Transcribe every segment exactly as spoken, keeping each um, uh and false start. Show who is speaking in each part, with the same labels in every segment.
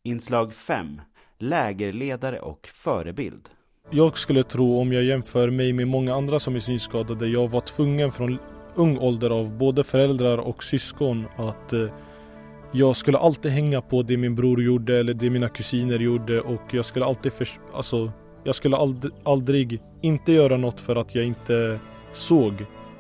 Speaker 1: Inslag fem. Lägerledare och förebild.
Speaker 2: Jag skulle tro, om jag jämför mig med många andra som är synskadade, jag var tvungen från ung ålder av både föräldrar och syskon att eh, jag skulle alltid hänga på det min bror gjorde eller det mina kusiner gjorde, och jag skulle alltid för, alltså, jag skulle ald- aldrig inte göra något för att jag inte såg.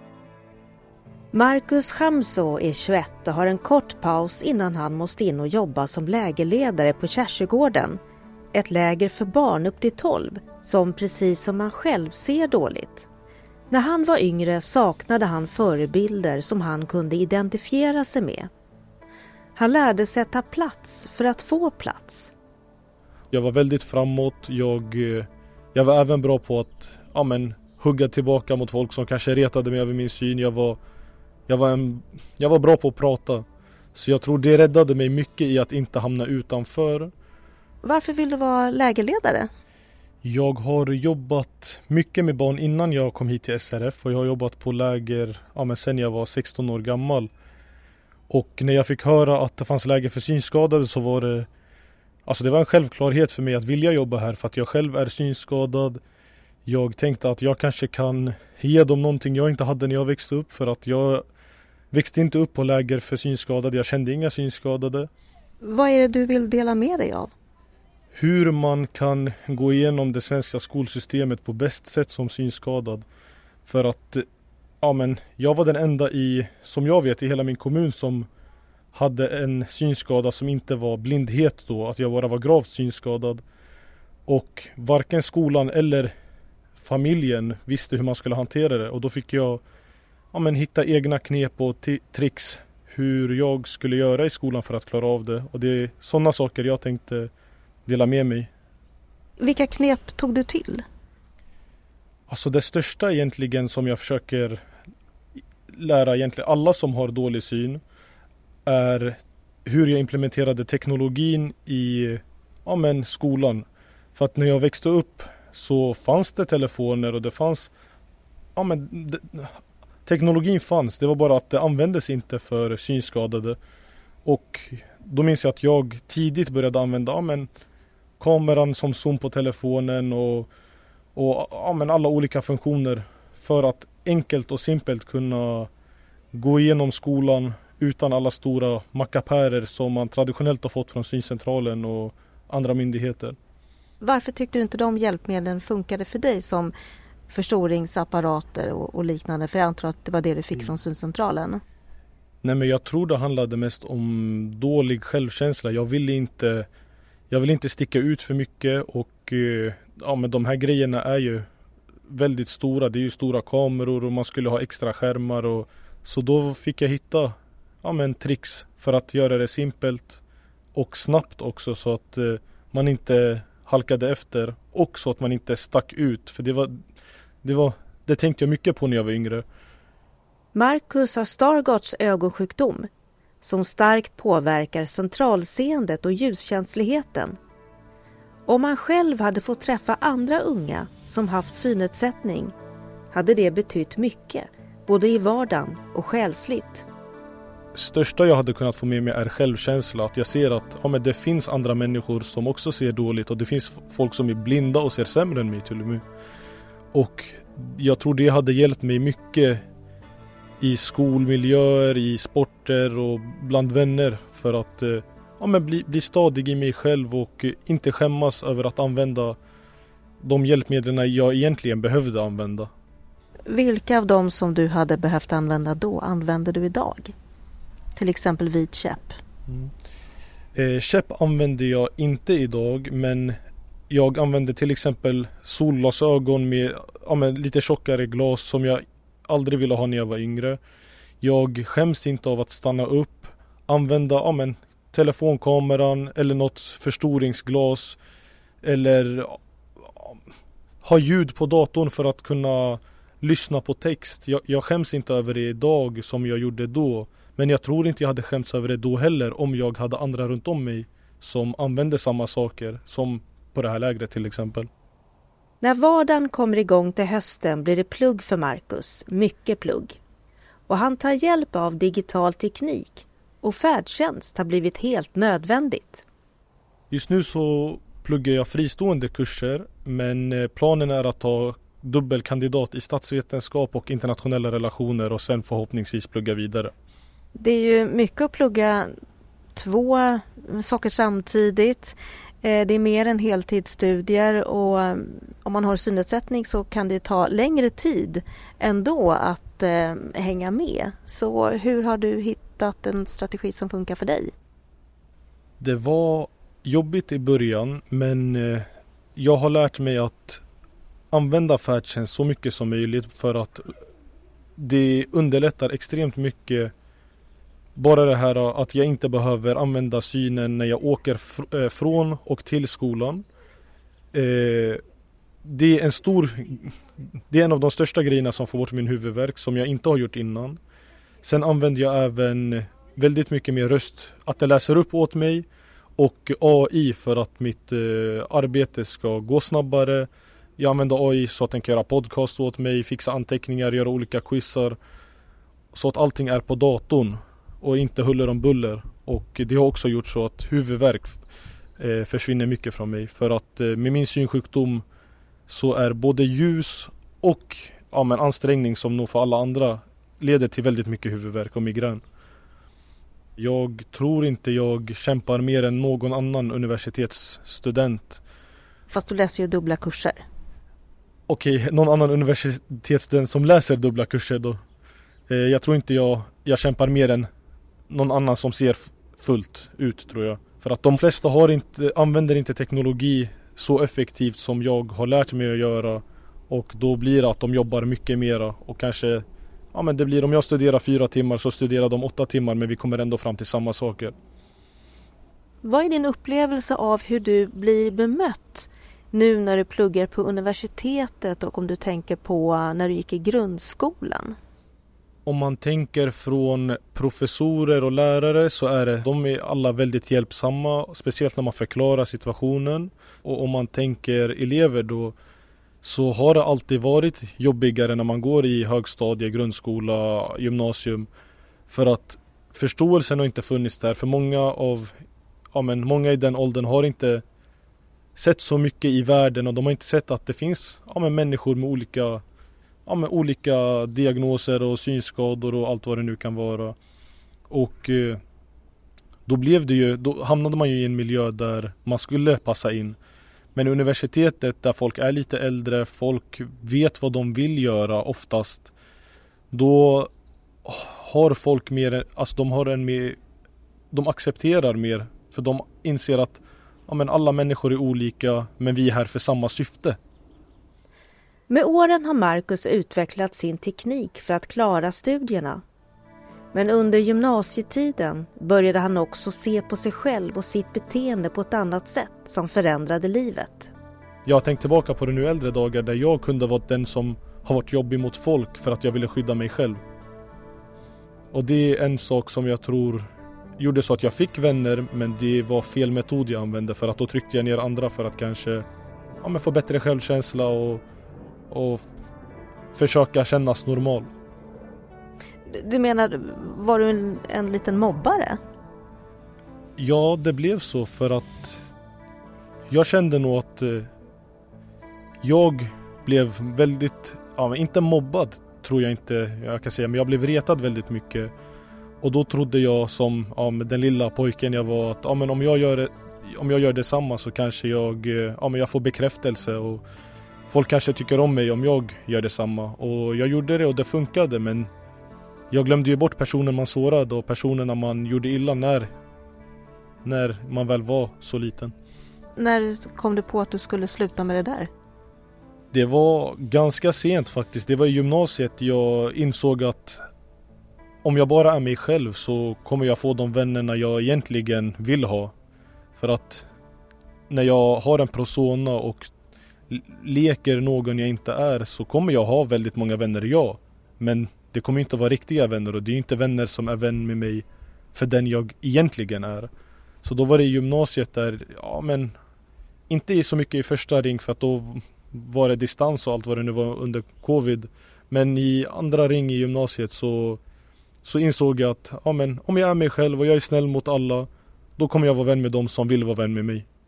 Speaker 3: Marcus Chamso är tjugoett och har en kort paus innan han måste in och jobba som lägerledare på Kärsögården. Ett läger för barn upp till tolv som precis som man själv ser dåligt. När han var yngre saknade han förebilder som han kunde identifiera sig med. Han lärde sig att ta plats för att få plats.
Speaker 2: Jag var väldigt framåt. Jag, jag var även bra på att ja, men, hugga tillbaka mot folk som kanske retade mig över min syn. Jag var, jag, var en, jag var bra på att prata. Så jag tror det räddade mig mycket i att inte hamna utanför.
Speaker 3: Varför vill du vara lägerledare?
Speaker 2: Jag har jobbat mycket med barn innan jag kom hit till S R F. Och jag har jobbat på läger ja, men sen jag var sexton år gammal. Och när jag fick höra att det fanns läger för synskadade så var det, alltså det var en självklarhet för mig att vilja jobba här för att jag själv är synskadad. Jag tänkte att jag kanske kan ge dem någonting jag inte hade när jag växte upp, för att jag växte inte upp på läger för synskadade. Jag kände inga synskadade.
Speaker 3: Vad är det du vill dela med dig av?
Speaker 2: Hur man kan gå igenom det svenska skolsystemet på bäst sätt som synskadad. För att ja, men jag var den enda i, som jag vet, i hela min kommun som hade en synskada som inte var blindhet då. Att jag bara var gravt synskadad. Och varken skolan eller familjen visste hur man skulle hantera det. Och då fick jag ja, men hitta egna knep och t- tricks hur jag skulle göra i skolan för att klara av det. Och det är sådana saker jag tänkte dela med mig.
Speaker 3: Vilka knep tog du till?
Speaker 2: Alltså det största egentligen som jag försöker lära egentligen alla som har dålig syn är hur jag implementerade teknologin i ja, men skolan. För att när jag växte upp så fanns det telefoner och det fanns ja, men det, teknologin fanns. Det var bara att det användes inte för synskadade. Och då minns jag att jag tidigt började använda ja, men kameran som zoom på telefonen och Och ja, men alla olika funktioner för att enkelt och simpelt kunna gå igenom skolan utan alla stora mackapärer som man traditionellt har fått från syncentralen och andra myndigheter.
Speaker 3: Varför tyckte du inte de hjälpmedlen funkade för dig som förstoringsapparater och, och liknande? För jag antar att det var det du fick mm. från syncentralen.
Speaker 2: Nej, men jag tror det handlade mest om dålig självkänsla. Jag ville inte, jag ville inte sticka ut för mycket och ja, men de här grejerna är ju väldigt stora. Det är ju stora kameror och man skulle ha extra skärmar. Och, så då fick jag hitta ja, men tricks för att göra det simpelt och snabbt också så att eh, man inte halkade efter och så att man inte stack ut. För det var, det var, det tänkte jag mycket på när jag var yngre.
Speaker 3: Marcus har Stargardts ögonsjukdom som starkt påverkar centralseendet och ljuskänsligheten. Om man själv hade fått träffa andra unga som haft synnedsättning hade det betytt mycket, både i vardagen och själsligt.
Speaker 2: Största jag hade kunnat få med mig är självkänsla. Att jag ser att ja, men det finns andra människor som också ser dåligt och det finns folk som är blinda och ser sämre än mig till och med. Och jag tror det hade hjälpt mig mycket i skolmiljöer, i sporter och bland vänner för att ja, men bli, bli stadig i mig själv och inte skämmas över att använda de hjälpmedlen jag egentligen behövde använda.
Speaker 3: Vilka av dem som du hade behövt använda då använder du idag? Till exempel vit käpp.
Speaker 2: Mm. Eh, käpp använder jag inte idag, men jag använder till exempel solglasögon med ja, men lite tjockare glas som jag aldrig ville ha när jag var yngre. Jag skäms inte av att stanna upp, använda ja, men, telefonkameran eller något förstoringsglas eller ha ljud på datorn för att kunna lyssna på text. Jag, jag skäms inte över det idag som jag gjorde då. Men jag tror inte jag hade skämts över det då heller om jag hade andra runt om mig som använde samma saker som på det här lägret till exempel.
Speaker 3: När vardagen kommer igång till hösten blir det plugg för Marcus, mycket plugg. Och han tar hjälp av digital teknik och färdtjänst har blivit helt nödvändigt.
Speaker 2: Just nu så pluggar jag fristående kurser, men planen är att ta dubbelkandidat i statsvetenskap och internationella relationer och sen förhoppningsvis plugga vidare.
Speaker 3: Det är ju mycket att plugga två saker samtidigt. Det är mer än heltidsstudier och om man har synnedsättning så kan det ta längre tid ändå att eh, hänga med. Så hur har du hittat en strategi som funkar för dig?
Speaker 2: Det var jobbigt i början, men eh, jag har lärt mig att använda färdtjänst så mycket som möjligt för att det underlättar extremt mycket. Bara det här att jag inte behöver använda synen när jag åker fr- från och till skolan. Eh, det är en stor, det är en av de största grejerna som får bort min huvudvärk som jag inte har gjort innan. Sen använder jag även väldigt mycket mer röst, att det läser upp åt mig, och A I för att mitt eh, arbete ska gå snabbare. Jag använder A I så att den kan göra podcast åt mig, fixa anteckningar, göra olika quizar. Så att allting är på datorn och inte huller om buller. Och det har också gjort så att huvudvärk eh, försvinner mycket från mig. För att eh, med min synsjukdom så är både ljus och ja, men ansträngning, som nog för alla andra, leder till väldigt mycket huvudvärk och migrän. Jag tror inte jag kämpar mer än någon annan universitetsstudent.
Speaker 3: Fast du läser ju dubbla kurser.
Speaker 2: Okej, någon annan universitetsstudent som läser dubbla kurser då. Eh, jag tror inte jag, jag kämpar mer än någon annan som ser fullt ut, tror jag. För att de flesta har inte, använder inte teknologi så effektivt som jag har lärt mig att göra. Och då blir det att de jobbar mycket mera. Och kanske, ja men det blir, om jag studerar fyra timmar så studerar de åtta timmar, men vi kommer ändå fram till samma saker.
Speaker 3: Vad är din upplevelse av hur du blir bemött nu när du pluggar på universitetet och om du tänker på när du gick i grundskolan?
Speaker 2: Om man tänker från professorer och lärare så är det, de är alla väldigt hjälpsamma, speciellt när man förklarar situationen. Och om man tänker elever då, så har det alltid varit jobbigare när man går i högstadie, grundskola, gymnasium. För att förståelsen har inte funnits där. För många av, ja men många i den åldern har inte sett så mycket i världen, och de har inte sett att det finns ja men människor med olika Ja, med olika diagnoser och synskador och allt vad det nu kan vara. Och eh, då blev det ju, då hamnade man ju i en miljö där man skulle passa in. Men universitetet, där folk är lite äldre, folk vet vad de vill göra oftast, då har folk mer, alltså de har en mer, de accepterar mer, för de inser att ja, men alla människor är olika, men vi är här för samma syfte.
Speaker 3: Med åren har Marcus utvecklat sin teknik för att klara studierna. Men under gymnasietiden började han också se på sig själv och sitt beteende på ett annat sätt som förändrade livet.
Speaker 2: Jag har tänkt tillbaka på det nu äldre dagar där jag kunde vara den som har varit jobbig mot folk för att jag ville skydda mig själv. Och det är en sak som jag tror gjorde så att jag fick vänner, men det var fel metod jag använde, för att då tryckte jag ner andra för att kanske ja, men få bättre självkänsla och och försöka kännas normal.
Speaker 3: Du menar, var du en, en liten mobbare?
Speaker 2: Ja, det blev så för att jag kände nog att eh, jag blev väldigt, ja, inte mobbad tror jag inte jag kan säga, men jag blev retad väldigt mycket. Och då trodde jag som ja, med den lilla pojken jag var att ja, men om jag gör det, om jag gör detsamma så kanske jag, ja, men jag får bekräftelse och folk kanske tycker om mig om jag gör detsamma. Och jag gjorde det och det funkade, men jag glömde ju bort personen man sårade och personerna man gjorde illa när, när man väl var så liten.
Speaker 3: När kom du på att du skulle sluta med det där?
Speaker 2: Det var ganska sent faktiskt. Det var i gymnasiet jag insåg att om jag bara är mig själv så kommer jag få de vännerna jag egentligen vill ha. För att när jag har en persona och leker någon jag inte är så kommer jag ha väldigt många vänner, ja. Men det kommer inte vara riktiga vänner, och det är inte vänner som är vän med mig för den jag egentligen är. Så då var det i gymnasiet där, ja men inte så mycket i första ring för att då var det distans och allt vad det nu var under covid. Men i andra ring i gymnasiet så, så insåg jag att ja, men om jag är mig själv och jag är snäll mot alla, då kommer jag vara vän med dem som vill vara vän med mig.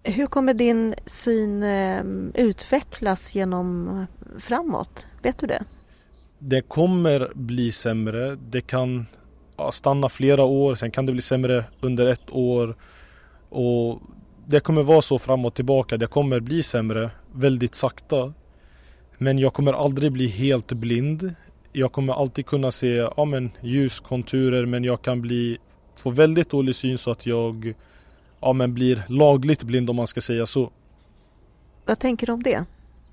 Speaker 3: Hur kommer din syn eh, utvecklas genom framåt? Vet du det?
Speaker 2: Det kommer bli sämre. Det kan ja, stanna flera år. Sen kan det bli sämre under ett år. Och det kommer vara så fram och tillbaka. Det kommer bli sämre väldigt sakta. Men jag kommer aldrig bli helt blind. Jag kommer alltid kunna se ja, men, ljuskonturer. Men jag kan bli, få väldigt dålig syn så att jag ja, men, blir lagligt blind, om man ska säga så.
Speaker 3: Vad tänker du om det?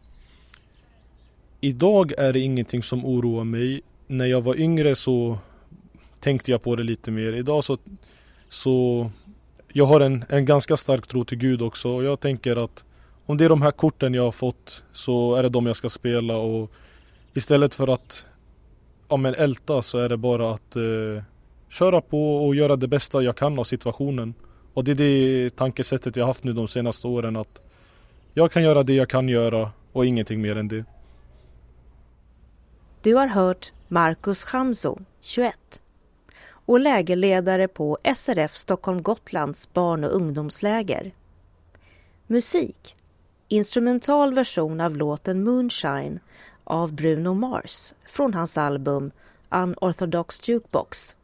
Speaker 2: Idag är det ingenting som oroar mig. När jag var yngre så tänkte jag på det lite mer. Idag så, så jag har en, en ganska stark tro till Gud också. Och jag tänker att om det är de här korten jag har fått så är det de jag ska spela. Och istället för att ja, men älta så är det bara att eh, köra på och göra det bästa jag kan av situationen. Och det är det tankesättet jag har haft nu de senaste åren. Att jag kan göra det jag kan göra och ingenting mer än det.
Speaker 3: Du har hört Marcus Hamzo, tjugoett, och lägerledare på S R F Stockholm Gotlands barn- och ungdomsläger. Musik, instrumental version av låten Moonshine av Bruno Mars från hans album Unorthodox Jukebox.